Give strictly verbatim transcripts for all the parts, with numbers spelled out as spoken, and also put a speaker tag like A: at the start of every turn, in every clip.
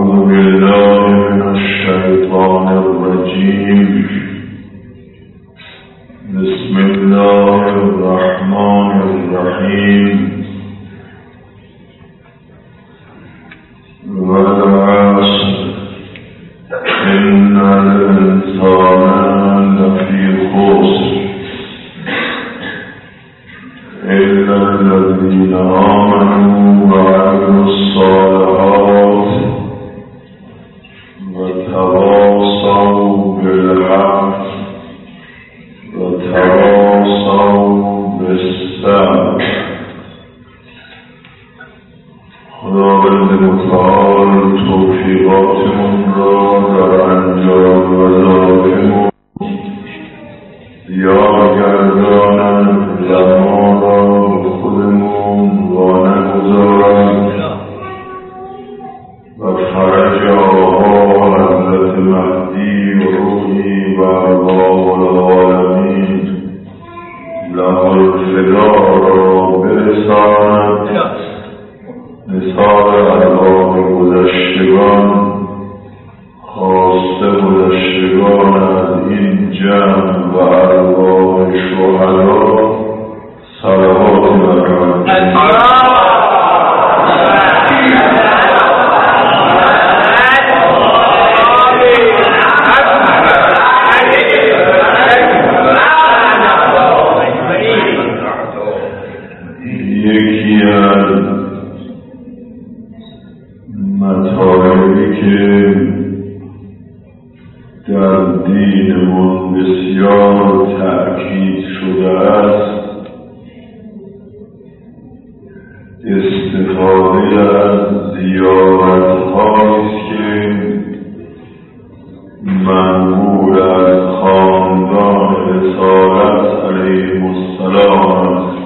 A: أعوذ بالله من الشيطان الرجيم. بسم الله الرحمن الرحيم. والعصر إن الإنسان لفي خسر إلا الذين آمنوا وعملوا الصالحات وتواصوا بالحق وتواصوا بالصبر. خداوند متعال توفیقاتمون را در انجام وظایفمون زیاد گردانند و ما را به خودمون وانه گذارند و فرج آقا حضرت مهدی و روحی و ارواح العالمین له الفدا را برساند. مثال ارواح گذشتگان خاصه گذشتگان از این جمع و ارواح شهدا صلوات برآورید. یکی از مطالبی که در دینمون بسیار تأکید شده است استفاده از زیارت‌هایی است که منقول از خاندان رسالت علیهم السلام است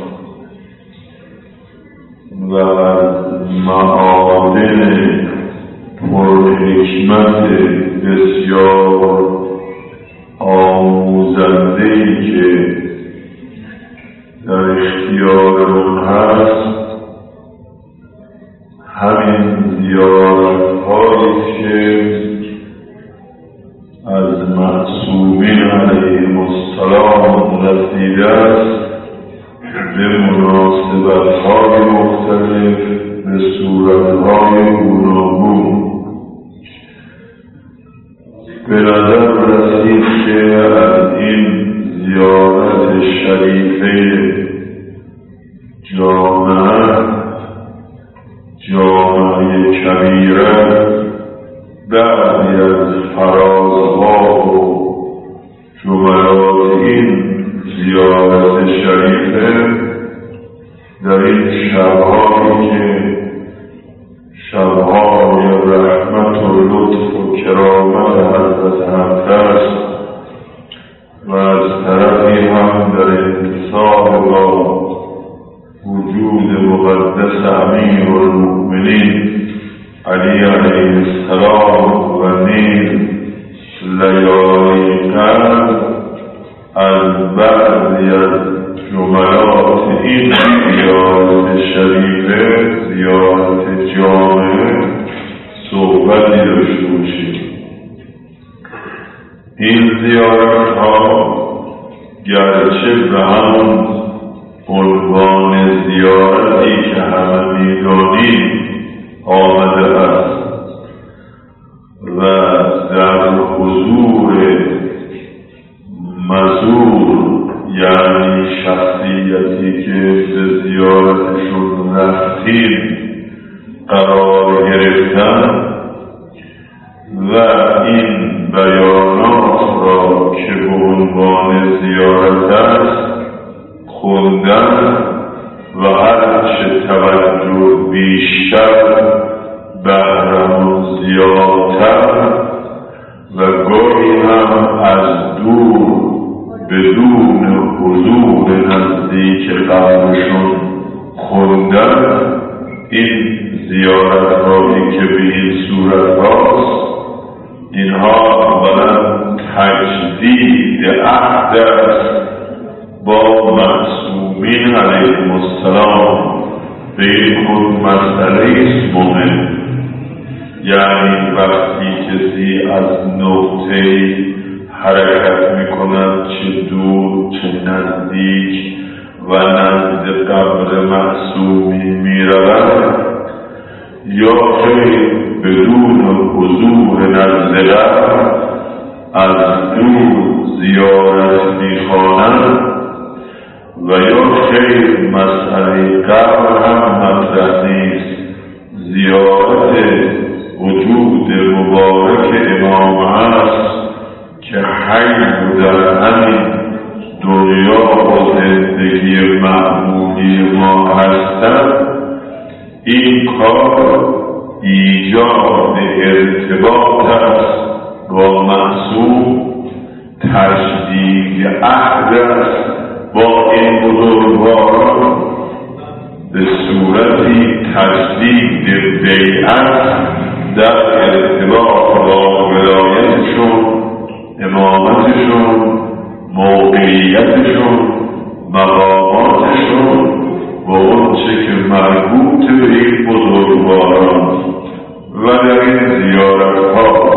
A: و از معادن پرحکمت بسیار آموزنده‌ای که در اختیارمون هست. همین زیارت‌هایی که از معصومین علیهم السلام رسیده است به مناسبت‌های مختلف به صورت‌های گوناگون به نظر رسید که از این زیارت شریفه جامعه جامعه کبیره بعضی از فرازها و جملات این زیارت شریفه در این شب‌هایی که شب‌های رحمت و لطف و کرامت حضرت حق است و از طرفی هم در اتصال با وجود مقدس امیرالمؤمنین علی علیه السلام و نیز لیالی قدر از بعضی از جملات این زیارت شریفه زیارت جامعه صحبتی داشته باشیم. این زیارت ها گرچه به همون عنوان زیارتی که همه می‌دانیم آمده است و در حضور مزور یعنی شخصیتی که به زیارتشون رفتیم قرار گرفتن و این بیانات را که به عنوان زیارت است خوندن و هرچه توجه بیشتر بهرمون زیادتر و گاهی هم از دور بدون حضور نزدیک قلبشون خوندن این زیارت هایی که به این صورت هاست اینها اولا تجدید عهد است با معصومین علیهم السلام به این خود مسئله است مهم. یعنی وقتی کسی از نقطه حرکت می کند چه دور چه نزدیک و نزد قبر معصومی می رود یا خیر بدون حضور نزد قبر از دور زیارت می خواند و یا خیر مسئله قبر هم مطرح نیست، زیارت وجود مبارک امام است که حی در همین دنیا و زندگی معمولی ما هستند، این کار ایجاد ارتباط است با معصوم، تجدید عهد است با این بزرگواران به صورتی تجدید بیعت در ارتباط با ولایتشون، امامتشون، موقعیتشون، مقاماتشون و اونچه که مربوط به این بزرگواران و در این زیارتها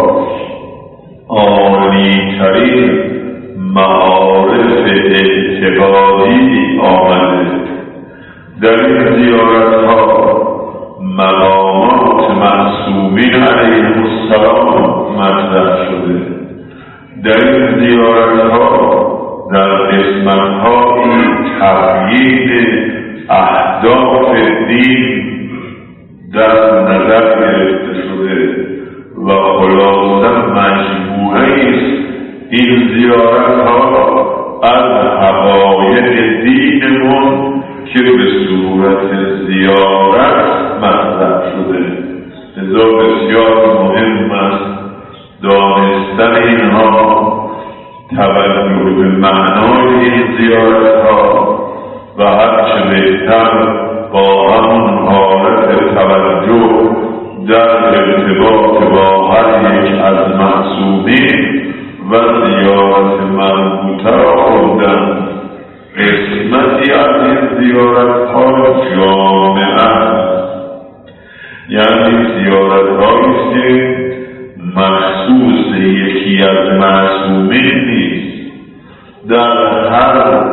A: عالی‌ترین معارف اعتقادی آمده. در این زیارتها مقامات معصومین علیهم السلام مطرح شده. در این زیارتها در قسمت‌های تقیید اهداف دین در نظر گرفته شده و خلاصه مجموعه است این زیارتها از حقایق دینمون که به صورت زیارت مطرح شده. لذا بسیار مهم است دانستن اینها، توجه به معنای این زیارتها و هرچه بهتر با همون حالت توجه در ارتباط با هر یک از معصومین و زیارت مربوطه را خوندن. قسمتی از این زیارتها جامعه است، یعنی زیارتهایی است که مخصوص یکی از معصومین نیست، در هر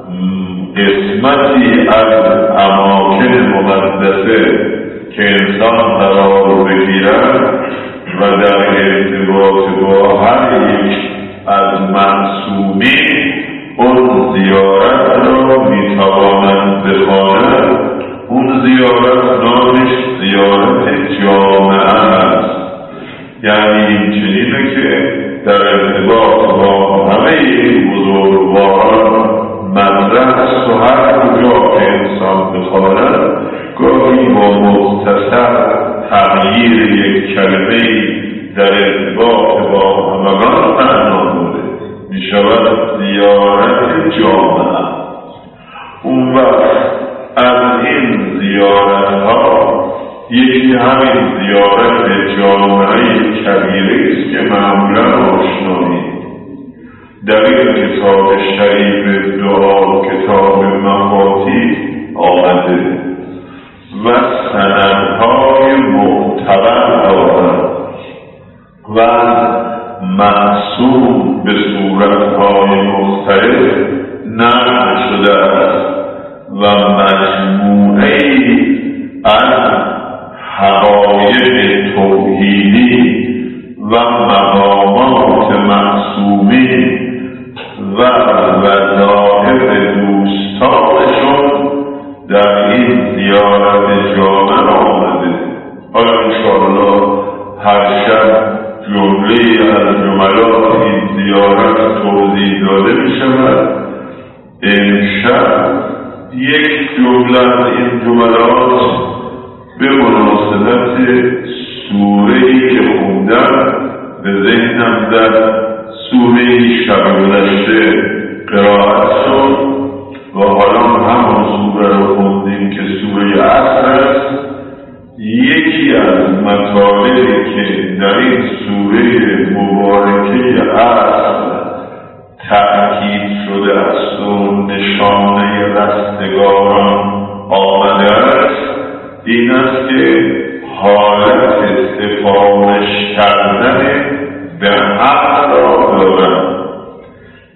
A: قسمتی از اماکن مقدسه که انسان قرار بگیرد و در ارتباط با هر یک از معصومین اون زیارت را میتوانند بخوانند. اون زیارت نامش زیارت جامعه است، یعنی این چنینه که در ارتباط با همه این بزرگواران مطرح است و هر کجا که انسان بخواند گاهی با مختصر تغییر یک کلمه در ارتباط با همگان معنا بوده می شود زیارت جامعه. اون وقت از این زیارت ها یکی همین زیارت جامعه کبیره است که معمولا آشنایی در این کتاب شریف دعا، کتاب مفاتیح آمده و سندهای معتبر دارد و معصوم به صورتهای مختلف نقل شده است و مجموعه‌ای از حقایق توحیدی و مقامات معصومین و وظایف دوستانشون در این زیارت جامعه آمده. حالا انشاءالله هر شب جمله از جملات این زیارت توضیح داده می شود. امشب یک جمله از این جملات به مناسبت سوره‌ای که خوندم به ذهنم در سوره شب گذشته قرائت شد و حالا همون سوره رو خوندیم که سوره عصر است. یکی از مطالبی که در این سوره مبارکه عصر تأکید شده است و نشانه رستگاران آمده است این است که حالت استفاده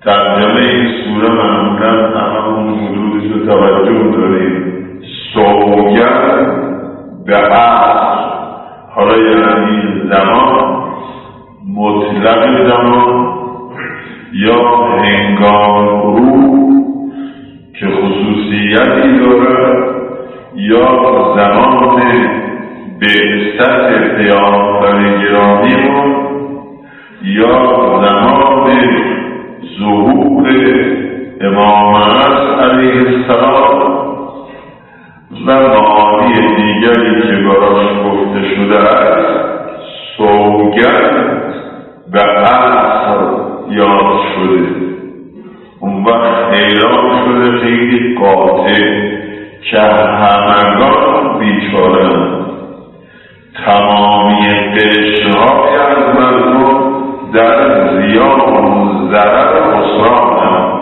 A: ترجمه این سوره معمولا همون حدودی رو توجه داریم. سوگند به عصر، حالا یعنی زمان، مطلق زمان یا هنگام غروب که خصوصیتی داره، یا زمان بعثت پیامبر گرامیمون، یا زمان ظهور امام عصر علیه السلام و معانی دیگری که براش گفته شده است. سوگند به عصر یاد شده، اون وقت اعلام شده خیلی قاطع که همگان بیچاره‌اند. تمامی قشرهای از مردم در زیان و ضرر و خسران‌اند.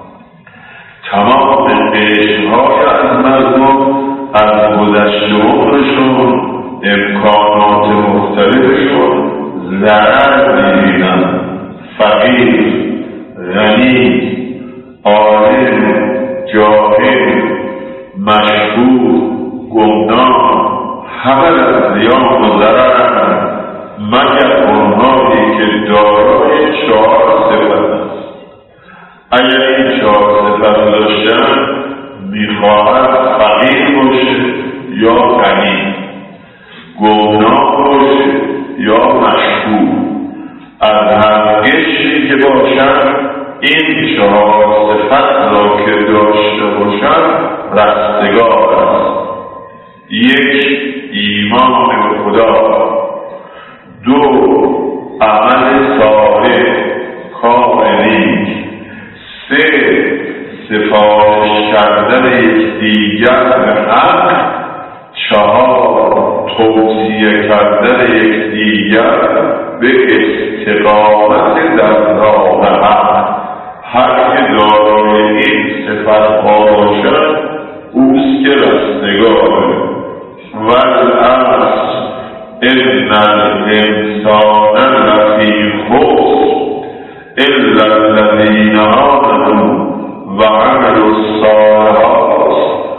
A: تمام قشرهای از مردم از گذشته عمرشون، امکانات مختلفشون ضرر می‌بینند. فقیر، غنی، عالم، جاهل، مشهور، گمنام، همه از زیان و ضررند مگر اونهایی که دارای چهار صفت است. اگر این چهار صفت داشتن میخواهد فقیر باشه یا غنی، گمنام باشه یا مشهور. از هر قشری که باشن این چهار صفت را که داشته باشن رستگار است. یک، ایمان به خدا. دو، عمل صالح، کار نیک. سه، سفارش کردن یکدیگر به حق. چهار، توصیه کردن یکدیگر به استقامت در راه حق. هر که دارای این صفت ها باشد اوست که رستگاره. والعصر ان الانسان لفی خسر الا الذین آمنوا وعملوا الصالحات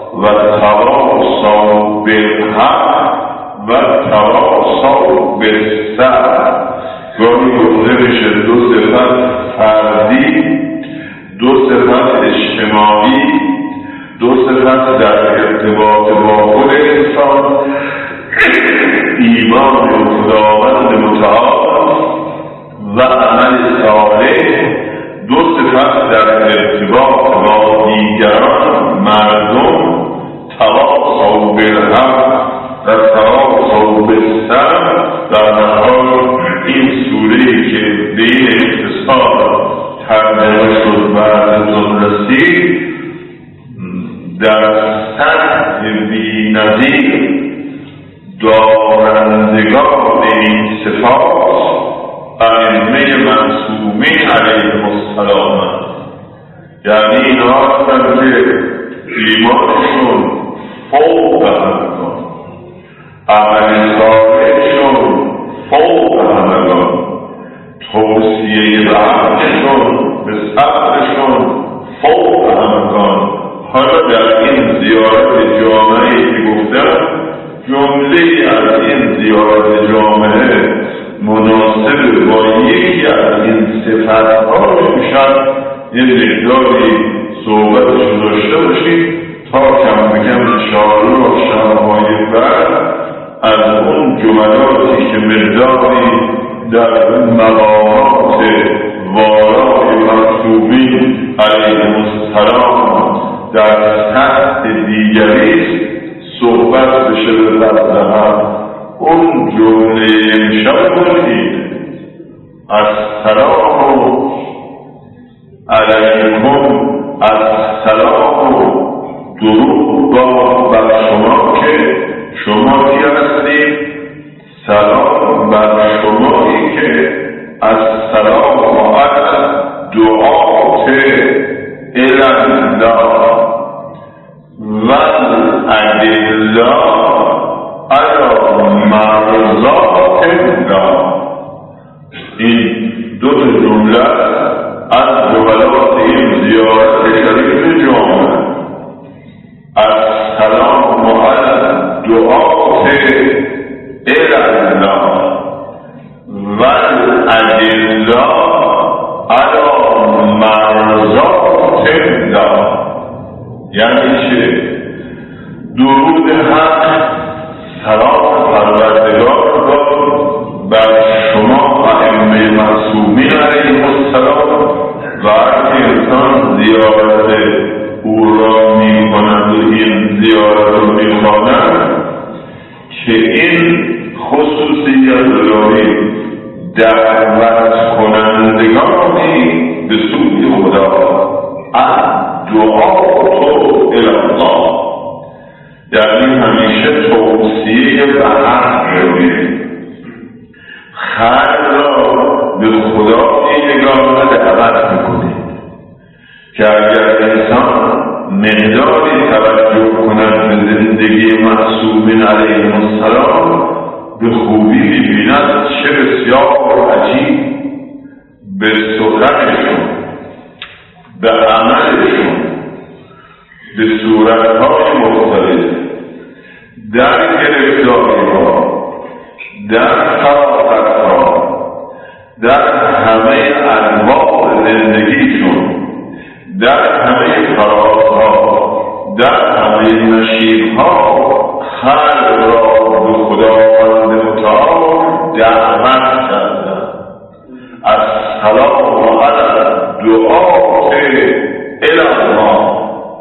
A: وتواصوا بالحق وتواصوا بالصبر. گاهی گفته میشه دو صفت فردی، دو صفت اجتماعی، دو صفت در ارتباط با خود انسان، ایمان به خداوند متعال و عمل صالح. دو صفت در ارتباط با دیگران، مردم، تواصوا بالحق و تواصوا بالصبر. در نهایت این سوره‌ای که به این اختصار ترجمه شد و ازتون رسید، در سطح بی‌نظیر دارندگان این صفات ائمه معصومین علیهم السلام، یعنی اینا هستند که ایمانشون فوق همگان، عمل صالحشون فوق همگان، توصیه به حقشون به صبرشون فوق همگان. حالا در این زیارت جامعه‌ای که گفتم، جمله از این زیارت جامعه مناسب با یکی از این صفت‌ها میشد یه مقداری صحبتشو داشته باشید تا کم بکم انشاءالله و شبهای بعد از اون جملاتی که مقداری در اون مقامات والای معصومین علیهم السلام در سطح دیگری صحبت بشه به فضلها. اون جمله امشب باشید: السلام علیکم، السلام درود با بر شما که شما کی هستید، سلام بر شمایی که السلام علی دعات الالله والادله علی مرضات الله. این دو تا جمله از جملات یعنی چه؟ درود حق سلام پروردگار را بر شما ائمه معصومین علیهم السلام و هر انسان زیارت او را می کند و این زیارت را می خواند که این خصوصیت الهی دعوت کنندگانی به سوی خدا الدعاء الی الله، یعنی همیشه توصیه به حق روید، خلق را به خدا یگانه دعوت میکنید که اگر انسان مقداری توجه کند به زندگی معصومین علیهم السلام به خوبی می‌بیند چه بسیار عجیب به سخنشون، به عملشون، به صورت‌های مختلف، در گرفتاری‌ها، در فراغت‌ها، در همه انواع زندگیشون، در همه فرازها، در همه نشیب‌ها خلق را به خداوند متعال دعوت کردند. السلام علی دعاء الی الله.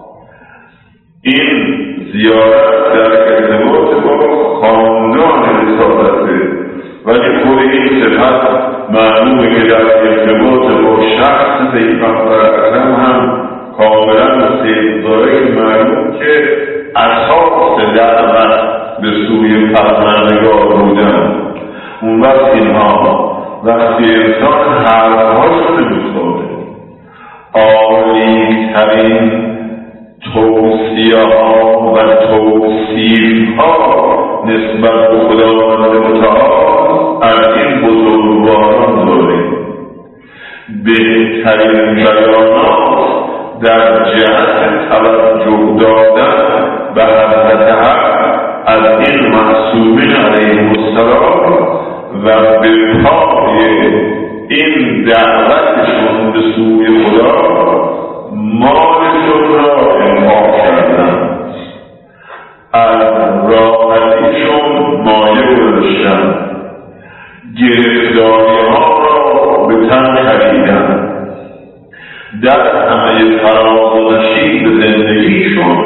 A: این زیارت در ارتباط با خاندان رسالته، ولی خود این صفت معلومه که در ارتباط با شخص پیغمبر اکرم هم کاملا مستحق داره، که معلوم که اساس دعوت به سوی پروردگار بودن. اون وقت اینها وقتی انسان حرفهاشو نمیخوره، عالی ترین توصیه ها و توصیف ها نسبت به خداوند متعال از این بزرگواران داره. بهترین بیانات در جهت توجه دادن به حضرت حق از این معصومین علیهم السلام و به پای این دعوتشون به سوی خدا مالشون را انفاق کردن، از راحتیشون مایه گذاشتن، گرفتاری ها را به تن خریدن، در همه فراز و نشیب زندگیشون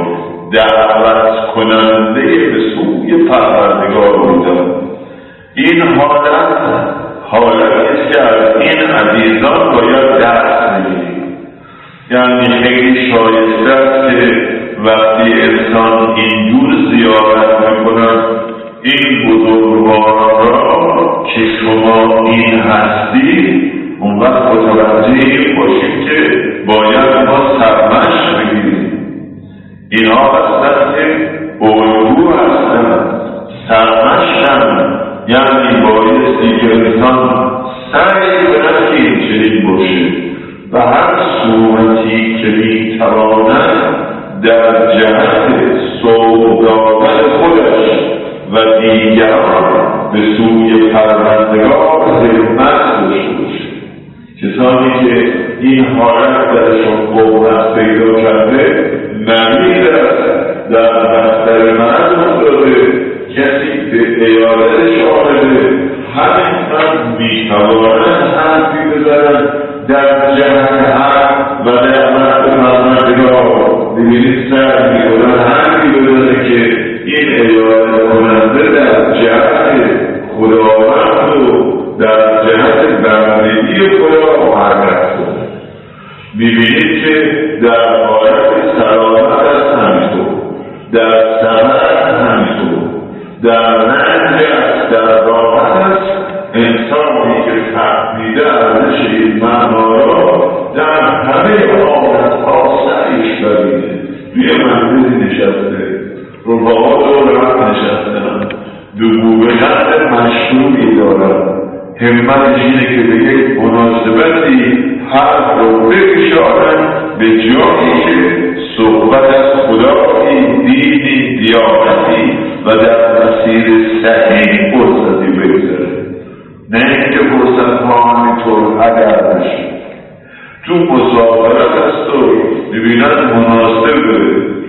A: دعوت کننده به سوی پروردگار بودن. این حالت حالتی که از این عزیزان باید درس بگیریم. یعنی خیلی شایسته است که وقتی انسان اینجور زیارت میکند این بزرگواران را که شما این هستی، اون وقت متوجه باشید که باید ما سرمشق بگیریم. اینها هستند که الگو هستند، سرمشقند، یعنی بایستی که انسان سعی کند که این چنین باشه و هر صورتی که میتواند در جهت سوق دادن خودش و دیگران به سوی پروردگار همت داشته باشه. کسانی که این حالت درشون قوت پیدا کرده نمید است در بستر مرد افتاده، کسی به ایالتش آمده همین هم میتواند حرفی بزنند در جهت حق و نعمت پروردگار. ببینید سر میکنن حرفی بزنه که این ایالت کننده در جهت خداوند و در جهت بندگی خدا حرکت کنه. میبینید که در حالت سلامت است همینطور، در ثمر همینطور، در رنج است، در راحت است. انسانی که فهمیده ارزش این معنا را در همه حالتها سعیش ببینه. توی منزلی نشسته، رفقا دور هم نشستن، دو بوبه‌قند مشروعی دارن، همتش اینه که به یک مناسبتی حرف رو بکشانن به جایی که صحبت از خدایی، دینی، دیانتی و در مسیر صحیح فرصتی بگذاره، نه اینکه فرصت ها همینطور هدر بشه. تو مسافرت هست و ببینن مناسبه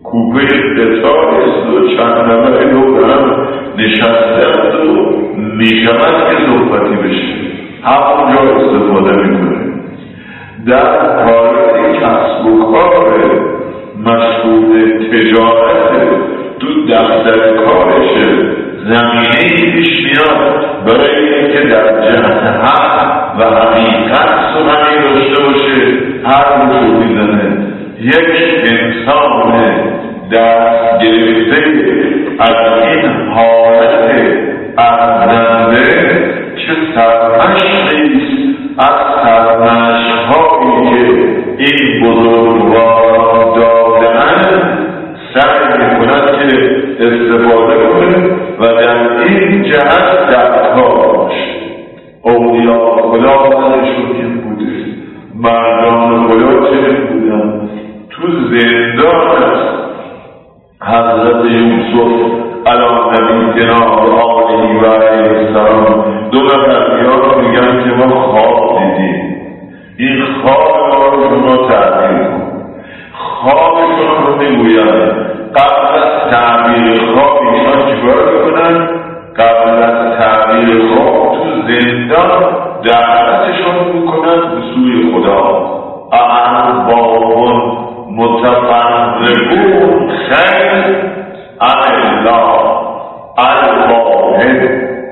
A: کوپه قطار است و چند نفری رو هم نشستند و میشود که صحبتی بشه، همونجا استفاده میکنه. در حالت کسب و کار مشغول تجارت تو دفتر کارشه زمینه پیش میاد برای اینکه در جهت حق و حقیقت سخنی داشته باشه، هر رو میزنه. یک انسان دست گرفته از این حالت ارزنده چه سرمشقی از سرمشق‌هایی که این بزرگواران داده‌اند سعی می‌کند که استفاده کنه و در این جهت در کارش اولیاء خدا خودشون این بوده، مردان خدا چه بودن. تو زندان است حضرت یوسف علی نبینا و آله و علیه السلام دو نفر میان میگن که ما خواب دیدیم، این خواب ما رو شما تعبیر کن. خوابشون رو میگوین. قبل از تعبیر خواب ایشان چیکار میکنن؟ قبل از تعبیر خواب تو زندان دعوتشون میکنن به سوی خدا. ارباب متفرقون خیر عن الله الواحد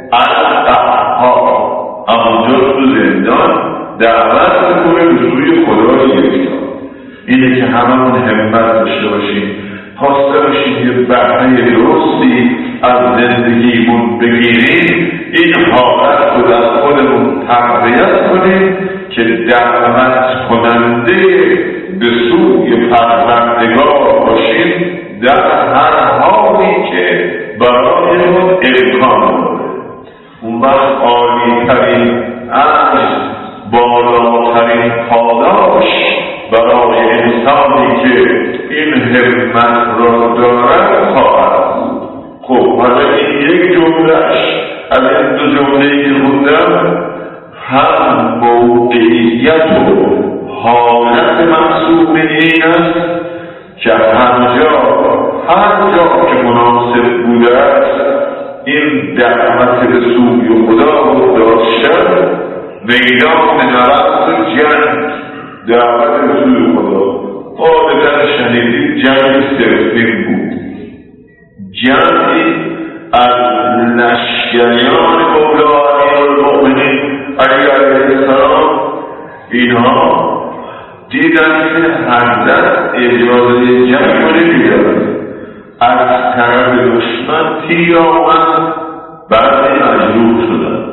A: القهار. همونجا تو زندان دعوت میکنه به سوی خدا یکتا. اینه که هممون همت داشته باشیم، خواسته باشیم یه بهره درستی از زندگیمون بگیریم، این حالت رو در خودمون تقویت کنیم که دعوت کننده به سوی پروردگار باشیم در هر حالی که برایمون امکان داره. اون وقت عالی ترین عرض، بالاترین پاداش برای انسانی که این همت را دارد خواهد بود. خب حالا این یک جملهش از این دو جمله‌ای که خوندم هم موقعیت و حالت منصوب این است که هر جا هر جا که مناسب بوده است این دعوت به سوی خدا رو داشتن. میدان نبرد جنگ دعوت به سوی خدا عادتا شنیدید جنگ سفین بود، جنگی از لشکریان مولا علی المؤمنین علی علیه السلام. اینها دیدن که حضرت اجازه جنگ رو نمیدن، از طرف دشمن تیر آمد، بعد مجروح شدن،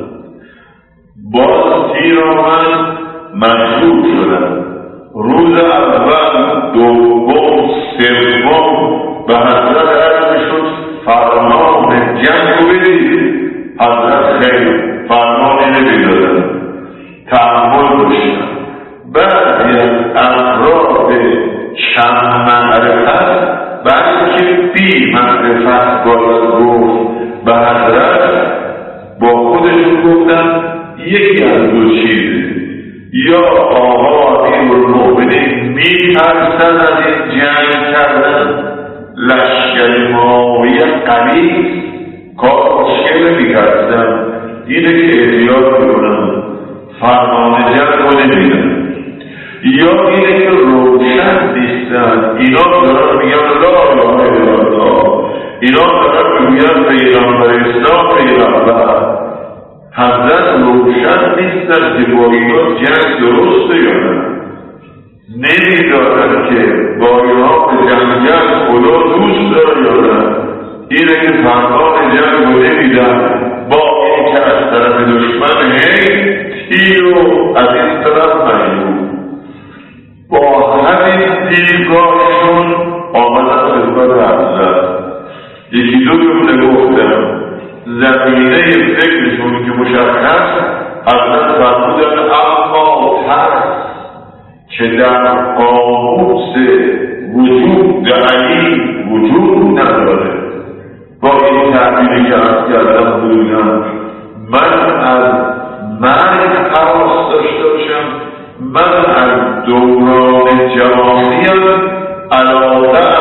A: باز تیر آمد، مجروح شدن. روز اول، دوم، سوم به حضرت عرض شد فرمان جنگ رو بدید. حضرت خیلی فرمانی نمیدادن، تحمل داشتن. بعضی از افراد کم معرفت بلکه بی معرفت باید گفت به حضرت، با خودشون گفتن یکی از دو چیزه، یا آقا امیرالمؤمنین می‌ترسن از این جنگ کردن، لشکر معاویه قوی کار مشکل می‌کردن، اینه که احتیاط می‌کنن فرمان جنگ رو نمیدن، یا اینه که روشن نیستن. اینا دارن میگن لا اله الا الله، اینا دارن میگن پیغمبر اسلام پیغمبر. حضرت روشن نیستن که با اینا جنگ درسته یا نه، نمیدارن که با اینا به جنگ خدا دوست داره یا نه. اینه که فرمان جنگ رو نمیدن، با این که از طرف دشمن هی تیر رو از این طرف مجبور. با همین دیدگاهشون آمدن خدمت حضرت. یکی دو جمله گفتم، زمینه فکرشون که مشخص، حضرت فرمودن اما ترس که در قاموس وجود علی وجود نداره. با این تعبیری که از کردم بودم، من از مرگ حراس داشته باشم، من از دوران جوانیم علاقه‌ام به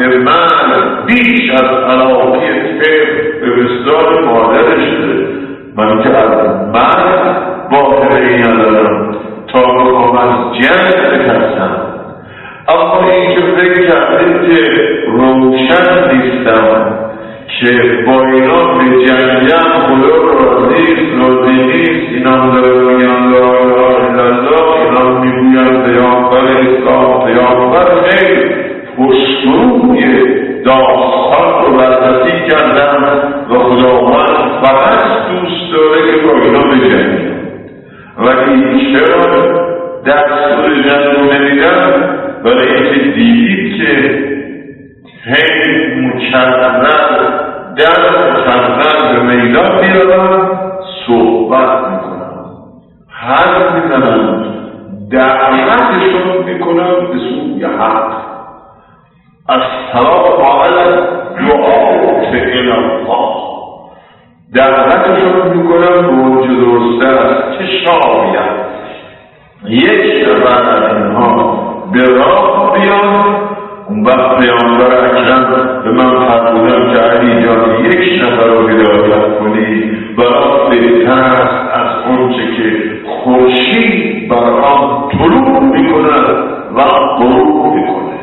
A: به من بیش از علاقه طفل به وصال مادرش ده. من که از من باطنه ای ندارم تا بخوام از جنگ بترسم. اما این که فکر کردیم که روشن نیستم که با اینا به جنگم خدا راضیست راضی نیست، اینا داره میگن لا اله الا الله، اینا میگوین پیامبر اسلام پیامبر خیلی خوشروی داستان رو بررسی کردم و خداوند فقط دوست داره که با اینا بجنگیم. ولی چرا دستور جنگ رو نمیدن؟ برای اینکه دیدید که هی مکرر در مکرر به میدان میرون صحبت میکنن، حرف میزنن، دعوتشون میکنن به سوی حق. از طلاق علی دعات الی الله، دعوتشون میکنن به اونجا درسته است که شاید یک نفر از اینها به راه بیان. اون وقت پیامبر اکرم به من فرمودن که علی جان یک نفر رو هدایت کنی برات بهتر است از آنچه که خورشید بر آن طلوع میکند و غروب میکنه.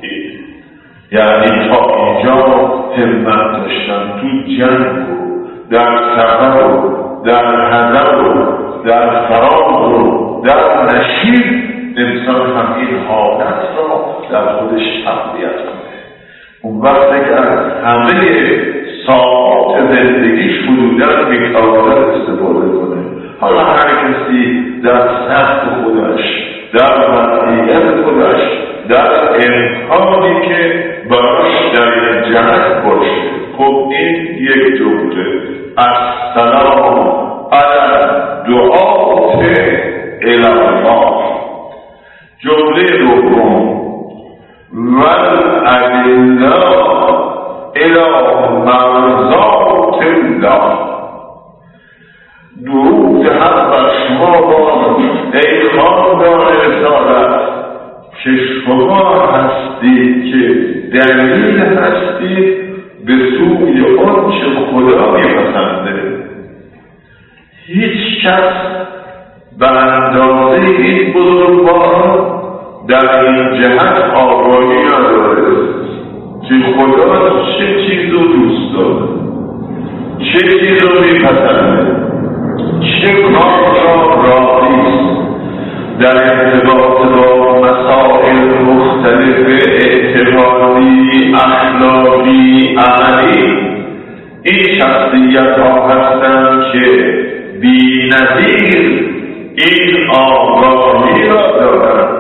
A: یعنی تا اینجا همت داشتن تو جنگ و در سفر و در حضر و در فراغ و در نشیب انسان هم این حالت را در خودش تقویت کنه. اون وقت که از همه ساعات زندگیش حدوداً میتواند استفاده کنه. حالا هر کسی در سخت خودش، در وضعیت خودش، در امکانی که براش در این جهت باشه. خب این یک جمله السلام علی دعات الی الله. جمله دوم والادله الی مرضات الله. درود حق بر شما باد ای خاندان رسالت که شما هستید که دلیل هستید به سوی آنچه خدا میپسنده. هیچ کس به اندازه این بزرگوار در این جهت آگاهی نداره که خدا چه چیز رو دوست داره، چه چیز رو میپسنده، چه کار را راضی است. در ارتباط با مسائل مختلف اعتقادی، اخلاقی، عملی این شخصیت ها هستند که بی نظیر این آگاهی را دارند.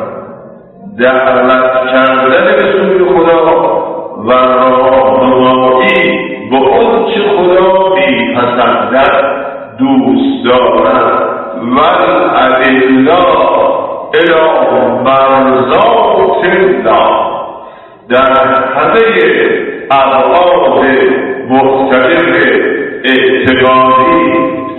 A: دعوت کردن به سوی خدا و راهنمایی به آنچه خدا میپسندد دوست دارد. والادله الی مرضات الله. در همه ابعاد مختلف اعتقادی،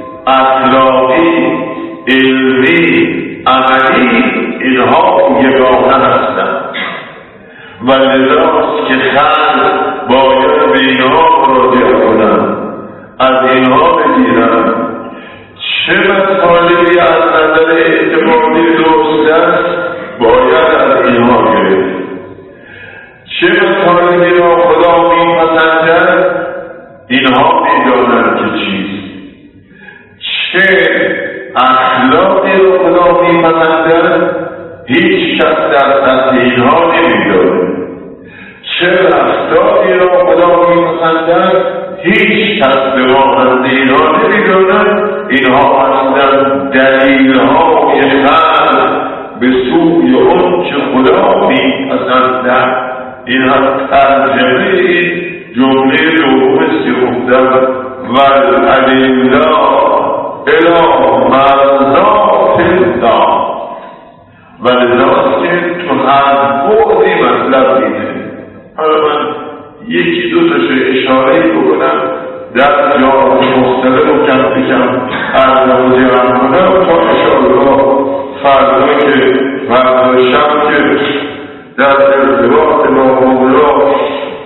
A: اخلاقی، علمی، عملی اینها یگانه هستند و لذاست که خلق باید به اینها مراجعه کنند، از اینها بگیرند چه مطالبی از نظر اعتقادی درست است باید از اینها گرفت، چه مطالبی را خدا میپسندد اینها میدانند که چیست، چه اخلاقی را خدا میپسندد هیچ کس در سطح اینها نمیداند، چه رفتاری را خدا میپسندد هیچ کس به مانند اینها نمیداند. اینها هستند دلیل‌های خلق به سوی آنچه خدا میپسندد. این هم ترجمه این جمله دوم است که گفتم والادله الی مرضات الله. و لذاست که تو هر بعدی مطلب دیده. حالا من یکی دو تاشو اشاره بکنم در جاهای مختلف و کم بکم ارزم و جمع کنم تا انشاءالله فردا که فردا شب که در ارتباط با مولا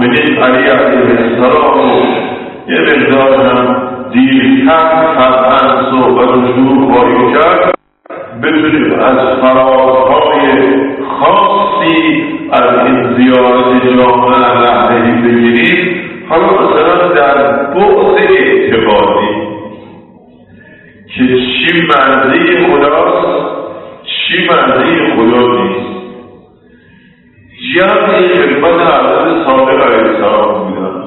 A: امیرالمؤمنین علی علیه السلام یه مقدار هم دیرتر فرهنگ صحبت و شروع خواهی کرد، بتونیم از فرازهای خاصی از این زیارت جامعه لحظه‌ای بگیریم. حالا مثلا در بعد اعتقادی که چی مرضی خداست چی مرضی خدا نیست. جمعی خدمت حضرت صادق علیه السلام بودن،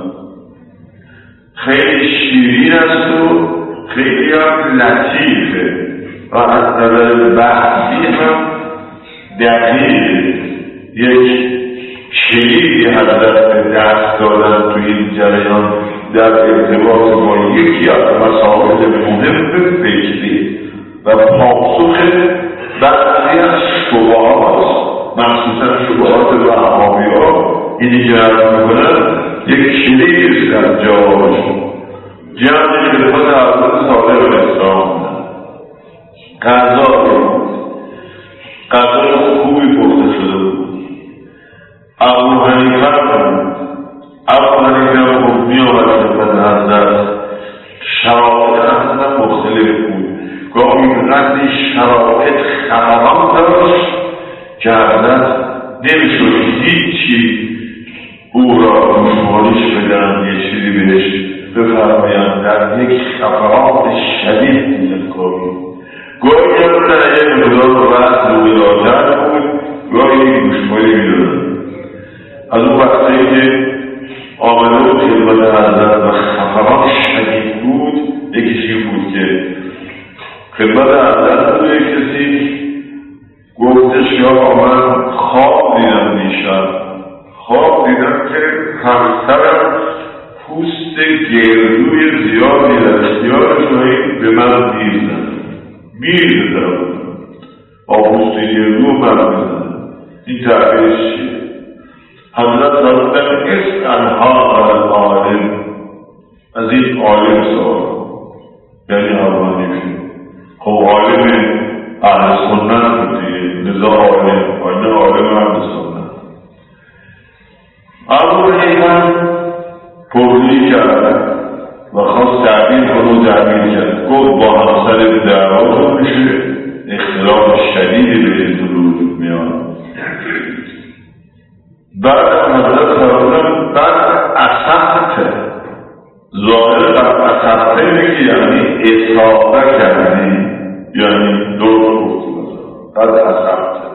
A: خیلی شیرین است و خیلی هم لطیفه و از نظر بحثی هم دقیقه. یک کلیدی حضرت به دست دادن تو این جریان در ارتباط با یکی از مسائل مهم فکری و پاسخ بعضی از شبهات، مخصوصا شبهات وهابی‌ها، اینی که عرض میکنن یک کلیدی در جوابشون. جمع خدمت حضرت صادق علیه السلام غذا غذای خوبی پخته شده بود. ابو حنیفه بود. ابو حنیفه بود می آمد خدمت حضرت. شرایط حضرت مختلف بود. گاهی قدری شرایط خبران داشت که حضرت نمیشد هیچی او را گوشمالیش بدن، یه چیزی بهش بفرمایند. در یک خبرات شدید بود کاری. گاهی هم در یک مقدار وقت رو ولادت بود، گاهی گوشمالی میدادن. از اون وقتی که آمده بود خدمت حضرت و خفرات شدید بود، یکیشی بود که خدمت حضرت بود. یک کسی گفتش یا من خواب دیدم دیشب، خواب دیدم که همسرم پوست گردوی زیادی در اختیارش به من میزنه میزنه با پوست گردو من میزنه. این تعبیرش چیه؟ حضرت فرمودن اسأل هذا العالم، از این عالم سوال، یعنی عالمی خب عالم اهل سنت بود دیگه، لذا عالم و نه عالم اهل سنت. ابو حنیفه پرسجویی کرد و خواست تعبیر کنه و تعبیر کرد. گفت با همسر دعوا میشه، اختلاف شدیدی به وجود میاد. بعد حضرت فرمودن بعد اصحته، ظاهر در اصحته میگی یعنی اصحابه کردی، یعنی دور گفتی بعد اصحته.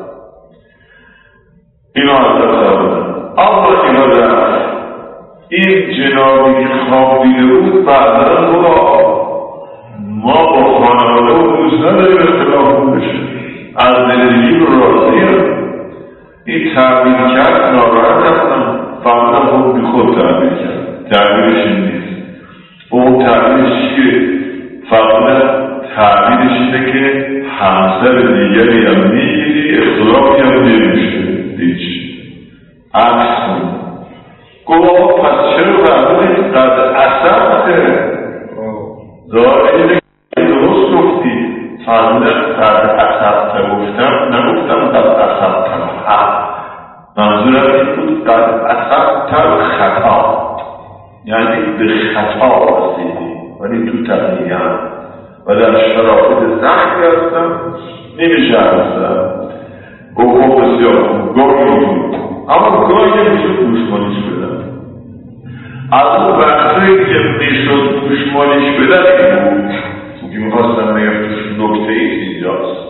A: اینو حضرت فرمودن. اما اینا در این جنابی که خواب دیده بود بعدا بودن ما با خانواده و دوست نداریم اختلاف بشه، از زندگی رو راضیم. این تعبیر کرد ناراحت هستم، فهمدم خود بی خود تعبیر کرد، تعبیرش این نیست. اون تعبیرش که فهمدم تعبیرش اینه که همسر دیگری هم میگیری اختلافی هم نمیشه هیچ عکس کن. گفت پس چرا فهمدی قد اصبته ظاهر اینه که درست گفتی. فهمدم قد اصبته گفتم، نگفتم قد اصبته حق. منظورم این بود قد اصبته خطا، یعنی به خطا رسیدی ولی تو تقییم و در شرایط زخمی هستم نمیشه هستم. گفت بسیار گاهی بود، اما گاهی میشد گوشمالیش بدن. از اون وقتی که میشد گوشمالیش بدن این بود که میخواستم بگم توش نکته ایست اینجاست.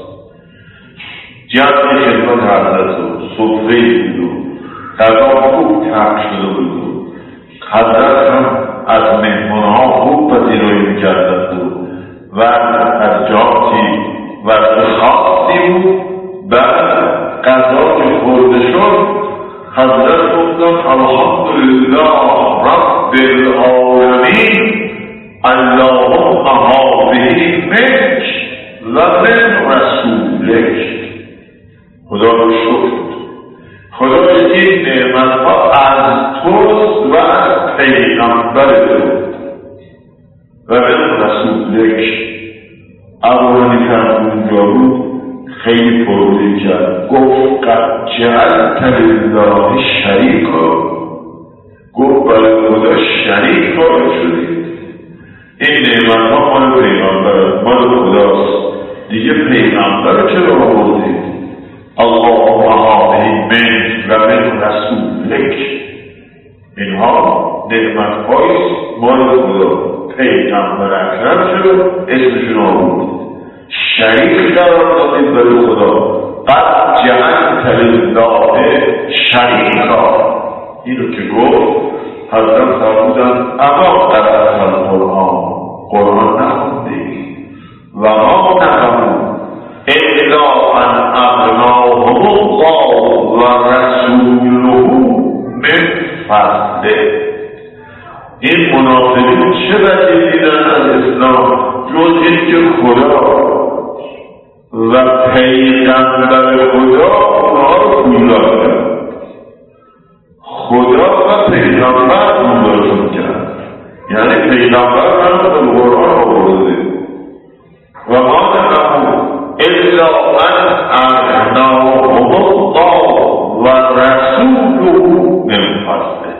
A: جمعی خدمت حضرت و صفحه بود و غذا خوب ترک شده بود و حضرت هم از مهمانها خوب پذیرایی میکردند و از جاتی و خاصی بود. بعد غذا که خورده شد حضرت گفتن الحمدلله رب العالمین اللهم هذه منک و من رسولک. خدا رو شکر، خدا این نعمت ها از توست و از پیغمبر تو و من رسولک. ابو حنیفه اونجا بود خیلی پروزی کرد. گفت قد جعلت لله شریکا، گفت برای خدا شریک قائل شدید. این نعمت ها مال پیغمبر، مال خداست، دیگه پیغمبر چرا آوردید؟ اللهم هذه من و من رسولک، اینها نعمت هاییست مال خدا، پیغمبر اکرم چرا اسمشون آوردید؟ شریک قرار دادید برای خدا. قد جعلت لله شریکا، اینو که گفت حضرت فرمودن اما قرأت القرآن، قرآن نخوندی و ما نفهمون الا ان اغناهم الله و رسوله من فضله. این منافقین چه بدی دیدن از اسلام جز این که خدا و پیغمبر خدا اونها رو پولدار کرد، خدا و پیغمبر پولدارشون کرد، یعنی پیغمبر هم به قرآن آورده و ما نفهمون الا ان اغناهم الله و رسوله من فضله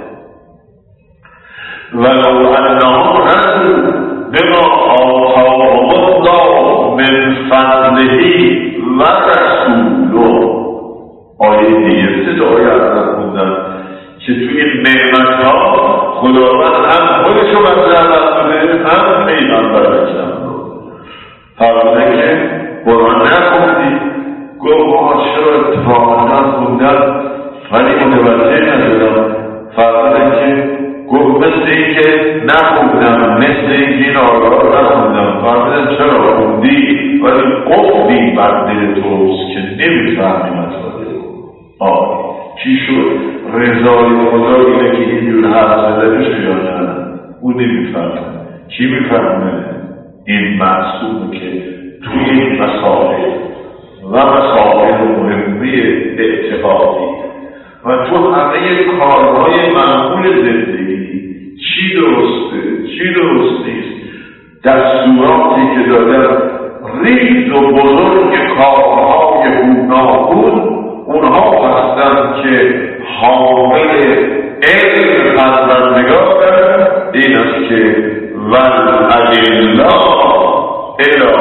A: ولو انهم رضوا بما آتاهم الله من فضله و رسوله. آیه دیگه سه تا آیه از خوندن که توی نعمت ها خداوند هم خودش رو مطرح بوده هم پیغمبر اکرم رو. فرموده که قرآن نخوندی، گفت ما چرا اتفاقا نخوندن ولی متوجه نشدم. فرموده که گفت مثل این که نخوندم، مثل این که این آیه رو نخوندم. فرموده چرا خوندی ولی قفلی بر دل توست که نمیفهمی مطلب آه چی شد؟ رضای خدا اینه که اینجور حرف زده بشه یا نه؟ او نمیفهمه. کی میفهمه؟ این معصومه که توی این مسائل و مسائل مهمه اعتقادی و تو همه کارهای معمول زندگی چی درسته چی درست نیست، دستوراتی که دادن ریز و بزرگ کارهای گوناگون، اونها هستند که حامل علم پروردگارن. این است که والادله الی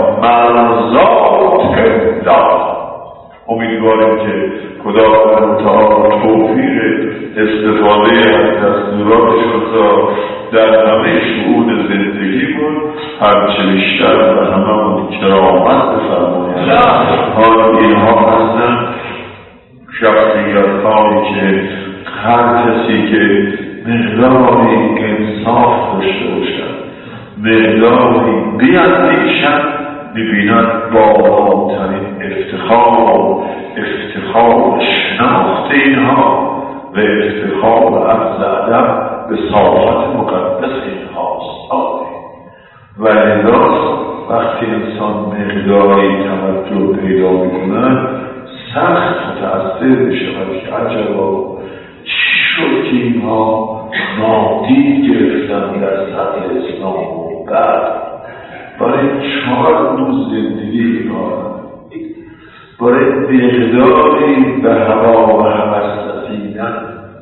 A: مرضات الله. امیدواریم که خداوند متعال توفیق استفاده از دستوراتش را در همه شؤون زندگی بود هرچه بیشتر و همه کرامت بفرماید. حال اینها هستند شخصیت هایی که هر کسی که مقداری انصاف داشته باشد، مقداری بیندیشد، میبیند بالاترین افتخار افتخار شناخت اینها و افتخار عرض ادب به ساحت مقدس اینهاست. و لذا وقتی انسان مقداری توجه پیدا میکند سخت متأثر میشود که عجبا چی شد که اینها نادید گرفتن در سطح اسلام و بعد برای چهار روز زندگی اینها برای مقداری به هوا و هوس رسیدن،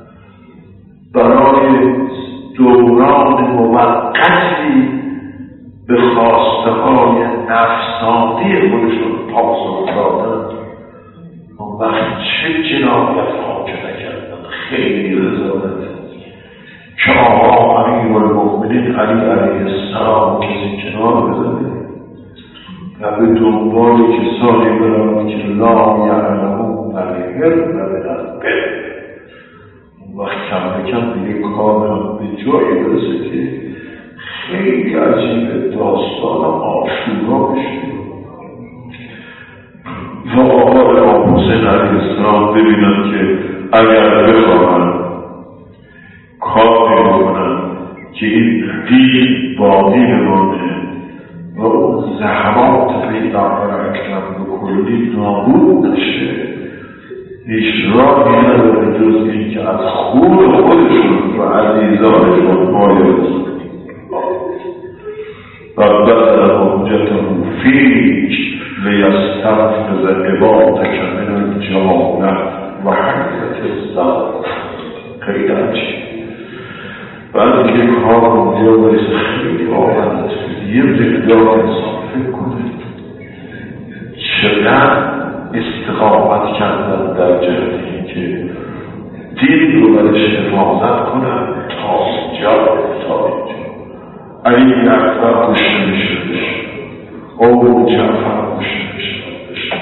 A: برای دوران موقتی به خواسته های نفسانی خودشون پاسخ دادن، اون وقت چه جنایت ها که نکردن. خیلی رضایت که آقا امیر المؤمنین علی علیه السلام کسی کنار بزنه و به دنبال کسانی برند که لا یعلمون الغیب و بالغیب. اون وقت کم بکم دیگه کار هم به جایی برسه که خیلی عجیب داستان عاشورا بشه و آقا امام حسین علیه السلام ببینن که اگر بخواهن کاری بکنن که این دین باقی بمانه و اون زحمات پیغمبر اکرم به کلی نابود نشه، هیچ راهی نداره جز این که از خون خودشون و عزیزانشون مایه بدل حجتهم فیک لیستنفذ عبادک من الجهالة و حیرت الزمان. خیلی عجیب. بعد دیگه کار رو بیا برسه خیلی آمدت یه مقدار انسان فکر کنه چقدر استقامت کردن در جهتی که دین رو برش حفاظت کنن تا اینجا تا اینجا. علی اکبر کشته میشه بشه، ابو جعفر کشته میشه بشه،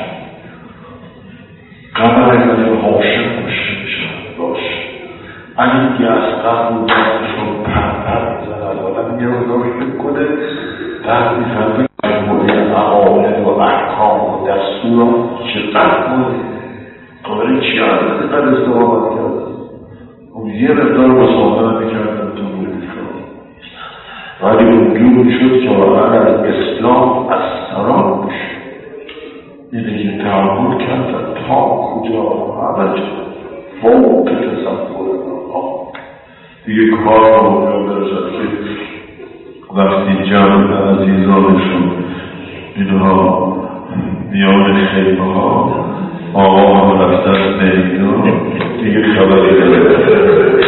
A: قمر بن هاشم کشته میشه باشه، علی اصغر رو دستشون پرپر میزن. آدم یه رو فکر کنه در میفهمه مجموعه عقاید و احکام و دستورات چقدر مونه قمر چی هست اینقدر استقامت کرده. اون یه مقدار مسافر میکردن تو بودی ولی اونجور شد که واقعا از اسلام از سران بشه. اینه که تحمل کردن تا کجا همه جا فوق تصور دیگه کار رو اونجا برسد که وقتی جمع عزیزانشون اینها میان خیمه ها آقا هم رفتن میدون دیگه خبری داره